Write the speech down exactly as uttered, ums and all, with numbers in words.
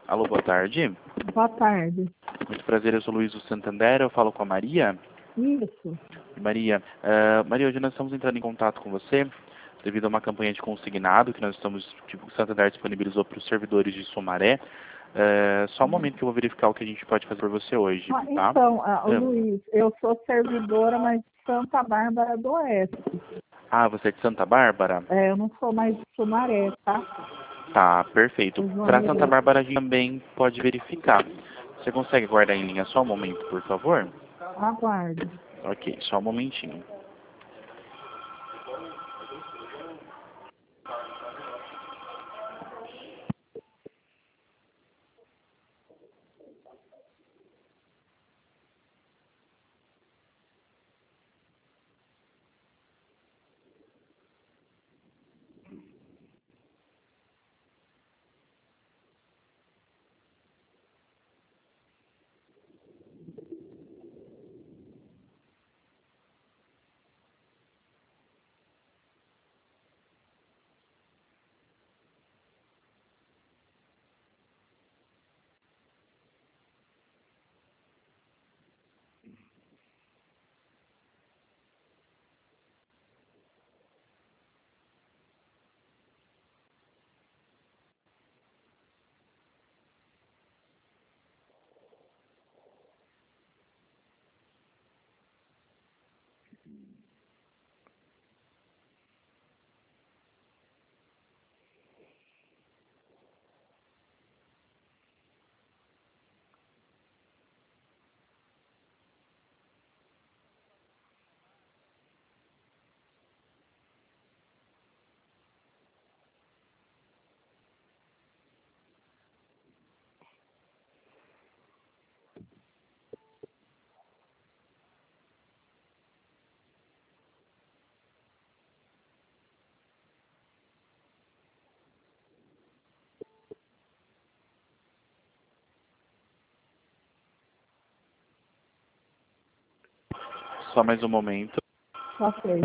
Alô, boa tarde. Boa tarde. Muito prazer, eu sou Luiz do Santander, eu falo com a Maria. Isso. Maria, eh, Maria, hoje nós estamos entrando em contato com você devido a uma campanha de consignado que nós estamos, tipo, o Santander disponibilizou para os servidores de Sumaré. Eh, só um momento que eu vou verificar o que a gente pode fazer por você hoje, Ah, tá? então, ah, É. Luiz, eu sou servidora, mas de Santa Bárbara do Oeste. Ah, você é de Santa Bárbara? É, eu não sou mais de Sumaré, tá? Tá, perfeito. Os Para Santa nomes- Bárbara a gente também pode verificar. Você consegue guardar em linha só um momento, por favor? Aguarde. Ok, só um momentinho. Só mais um momento. Ok.